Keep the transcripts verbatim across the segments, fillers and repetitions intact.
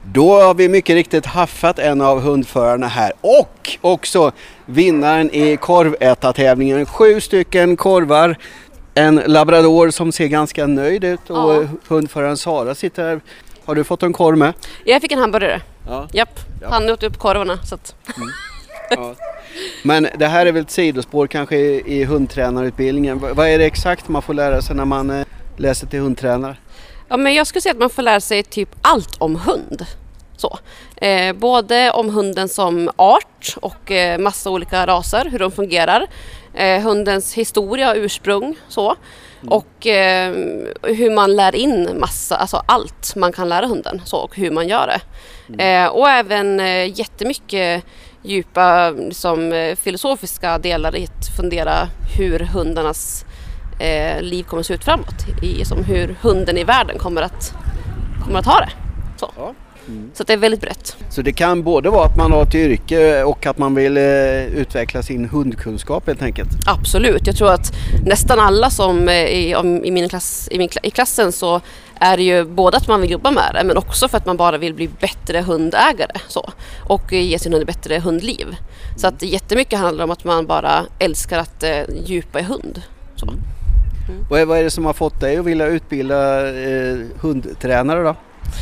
Då har vi mycket riktigt haffat en av hundförarna här och också vinnaren i korvätartävlingen. Sju stycken korvar, en labrador som ser ganska nöjd ut och ja. Hundföraren Sara sitter här. Har du fått en korv med? Jag fick en hamburgare. Ja. Japp, ja. Han åt upp korvarna. Så att... mm. ja. Men det här är väl ett sidospår kanske i, i hundtränarutbildningen. V- vad är det exakt man får lära sig när man eh, läser till hundtränare? Ja, men jag skulle säga att man får lära sig typ allt om hund. Så. Eh, både om hunden som art och eh, massa olika raser, hur de fungerar. Eh, hundens historia och ursprung. Så. Mm. Och eh, hur man lär in massa, alltså allt man kan lära hunden. Så, och hur man gör det. Mm. Eh, och även eh, jättemycket djupa liksom, eh, filosofiska delar i att fundera hur hundarnas eh, liv kommer att se ut framåt. I, som hur hunden i världen kommer att, kommer att ha det. Så. Ja. Mm. Så det är väldigt brett. Så det kan både vara att man har ett yrke och att man vill eh, utveckla sin hundkunskap helt enkelt? Absolut. Jag tror att nästan alla som eh, i, i, min klass, i, min, i klassen så är det ju både att man vill jobba med det men också för att man bara vill bli bättre hundägare så, och ge sin hund ett bättre hundliv. Mm. Så att jättemycket handlar om att man bara älskar att eh, djupa i hund. Så. Mm. Mm. Vad, är, vad är det som har fått dig att vilja utbilda eh, hundtränare då?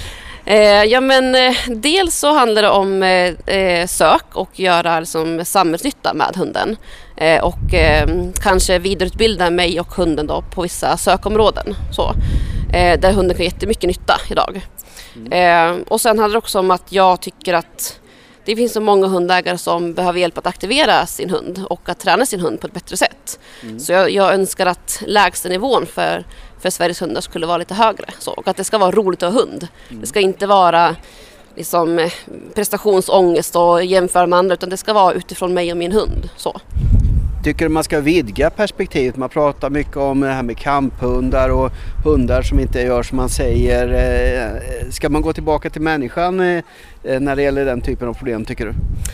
Eh, ja men eh, dels så handlar det om eh, sök och göra liksom, samhällsnytta med hunden eh, och eh, kanske vidareutbilda mig och hunden då på vissa sökområden så, eh, där hunden kan jättemycket nytta idag. Mm. Eh, och sen handlar det också om att jag tycker att det finns så många hundägare som behöver hjälp att aktivera sin hund och att träna sin hund på ett bättre sätt. Mm. Så jag, jag önskar att lägsta nivån för, för Sveriges hundar skulle vara lite högre. Så, och att det ska vara roligt att ha hund. Mm. Det ska inte vara liksom, prestationsångest och jämföra med andra utan det ska vara utifrån mig och min hund. Så. Tycker du man ska vidga perspektivet? Man pratar mycket om det här med kamphundar och hundar som inte gör som man säger. Ska man gå tillbaka till människan när det gäller den typen av problem tycker du?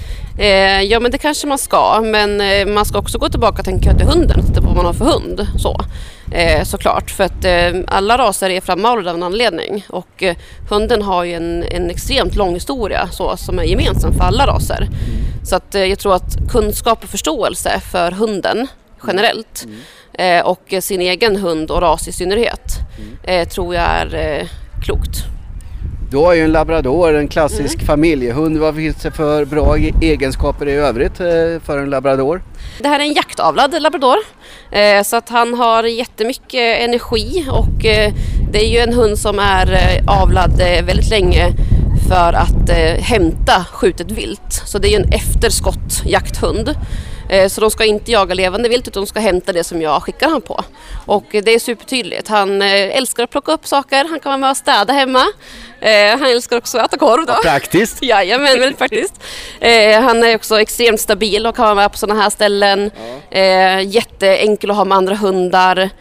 Eh, ja men det kanske man ska, men man ska också gå tillbaka och tänka till hunden, titta på vad man har för hund. Så. Eh, såklart, för att eh, alla raser är framavlade av en anledning och eh, hunden har ju en, en extremt lång historia så, som är gemensam för alla raser. Mm. Så att, eh, jag tror att kunskap och förståelse för hunden generellt mm. eh, och sin egen hund och ras i synnerhet mm. eh, tror jag är eh, klokt. Du har ju en labrador, en klassisk mm. familjehund. Vad finns det för bra egenskaper i övrigt för en labrador? Det här är en jaktavlad labrador. Så att han har jättemycket energi och det är ju en hund som är avlad väldigt länge för att hämta skjutet vilt. Så det är ju en efterskottjakthund. Så de ska inte jaga levande vilt utan de ska hämta det som jag skickar han på. Och det är supertydligt. Han älskar att plocka upp saker. Han kan vara med och städa hemma. Han älskar också att äta korv då. Praktiskt. Ja, men väldigt praktiskt. Han är också extremt stabil och kan vara med på sådana här ställen. Ja. Jätteenkel att ha med andra hundar.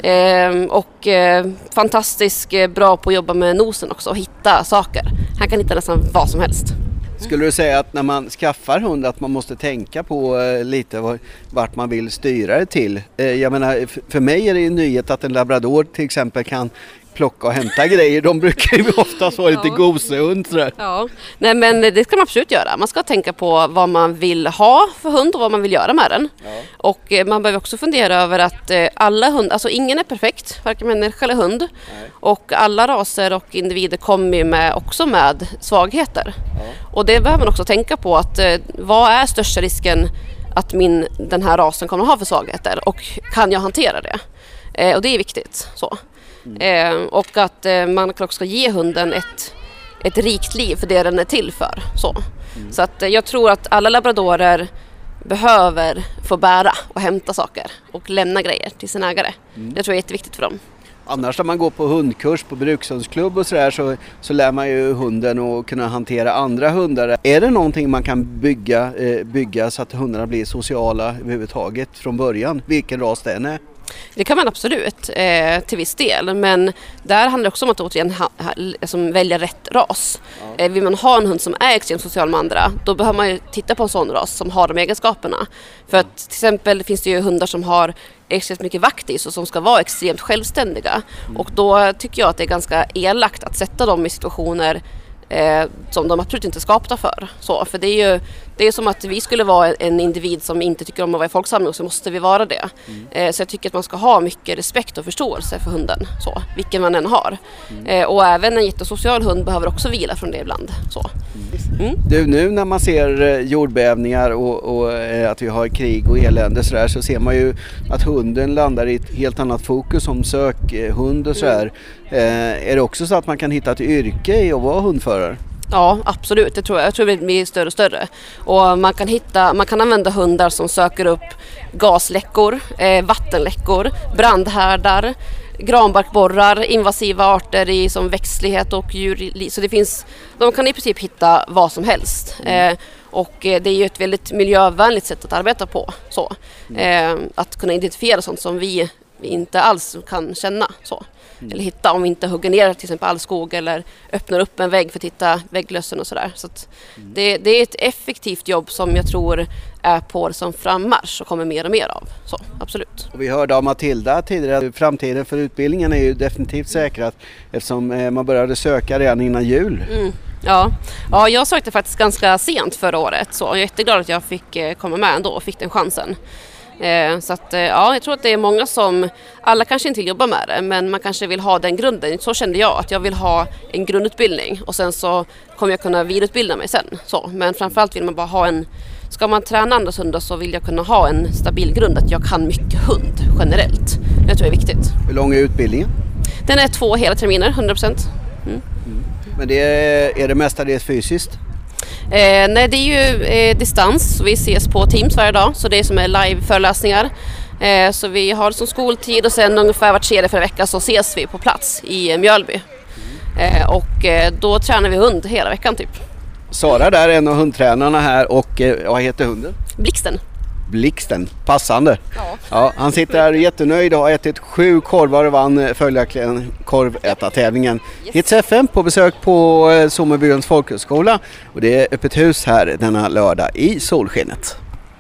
Mm. Och fantastiskt bra på att jobba med nosen också och hitta saker. Han kan hitta nästan vad som helst. Skulle du säga att när man skaffar hund att man måste tänka på eh, lite vart man vill styra det till? Eh, jag menar, för mig är det en nyhet att en labrador till exempel kan plocka och hämta grejer. De brukar ju oftast vara lite ja. gosehund. Sådär. Ja, nej men det ska man absolut göra. Man ska tänka på vad man vill ha för hund och vad man vill göra med den. Ja. Och eh, man behöver också fundera över att eh, alla hundar, alltså ingen är perfekt, varken människa eller hund. Nej. Och alla raser och individer kommer med, också med svagheter. Ja. Och det behöver man också tänka på att eh, vad är största risken att min, den här rasen kommer att ha för svagheter och kan jag hantera det? Eh, och det är viktigt. Så. Mm. Eh, och att eh, man också ska ge hunden ett, ett rikt liv för det den är till för. Så, mm. så att, eh, jag tror att alla labradorer behöver få bära och hämta saker och lämna grejer till sin ägare. Mm. Det tror jag är jätteviktigt för dem. Annars när man går på hundkurs på brukshundsklubb och sådär så, så lär man ju hunden att kunna hantera andra hundar. Är det någonting man kan bygga, eh, bygga så att hundarna blir sociala överhuvudtaget från början? Vilken ras det än är? Det kan man absolut eh, till viss del, men där handlar det också om att återigen ha, ha, liksom välja rätt ras. Ja. Eh, vill man ha en hund som är extremt social med andra, då behöver man ju titta på en sån ras som har de egenskaperna. För att till exempel finns det ju hundar som har extremt mycket vaktis och som ska vara extremt självständiga. Mm. Och då tycker jag att det är ganska elakt att sätta dem i situationer eh, som de absolut inte är skapta för. Så, för det är ju det är som att vi skulle vara en individ som inte tycker om att vara i folksamling, och så måste vi vara det. Mm. Eh, så jag tycker att man ska ha mycket respekt och förståelse för hunden, så, vilken man än har. Mm. Eh, och även en jättesocial hund behöver också vila från det ibland. Så. Mm. Du, nu när man ser jordbävningar och, och eh, att vi har krig och elände så, där, så ser man ju att hunden landar i ett helt annat fokus som sökhund och sådär. Mm. Eh, är det också så att man kan hitta ett yrke i att vara hundförare? Ja, absolut. Det tror jag. Jag tror det blir större och större. Och man kan hitta, man kan använda hundar som söker upp gasläckor, eh, vattenläckor, brandhärdar, granbarkborrar, invasiva arter i som växtlighet och djur. Så det finns, de kan i princip hitta vad som helst. Mm. Eh, och det är ju ett väldigt miljövänligt sätt att arbeta på. Så. Eh, att kunna identifiera sånt som vi inte alls kan känna. Så. Mm. Eller hitta om vi inte hugger ner till exempel all skog eller öppnar upp en vägg för att hitta vägglössen och sådär. Så att mm. det, det är ett effektivt jobb som jag tror är på som frammarsch och kommer mer och mer av. Så, absolut. Och vi hörde av Matilda tidigare att framtiden för utbildningen är ju definitivt säkrad eftersom man började söka redan innan jul. Mm. Ja. ja, jag sökte faktiskt ganska sent förra året, så jag är jätteglad att jag fick komma med ändå och fick den chansen. Eh, så att, eh, ja, jag tror att det är många som, alla kanske inte vill jobba med det, men man kanske vill ha den grunden. Så kände jag, att jag vill ha en grundutbildning och sen så kommer jag kunna vidareutbilda mig sen. Så, men framförallt vill man bara ha en, ska man träna andras hundar så vill jag kunna ha en stabil grund, att jag kan mycket hund generellt. Det tror jag är viktigt. Hur lång är utbildningen? Den är två hela terminer, hundra procent. Mm. Mm. Men det är, är det mestadels fysiskt? Eh, nej, det är ju eh, distans. Vi ses på Teams varje dag, så det är som är live-föreläsningar. Eh, så vi har som skoltid och sen ungefär vart tredje för vecka så ses vi på plats i eh, Mjölby. Eh, och eh, då tränar vi hund hela veckan typ. Sara där är en av hundtränarna här och eh, vad heter hunden? Blixten. Blixten, passande. Ja. Ja, han sitter här jättenöjd och har ätit sju korvar och vann följaktligen korvätartävlingen. Yes. Hits F M på besök på Sommerbyns folkhögskola och det är öppet hus här denna lördag i solskenet.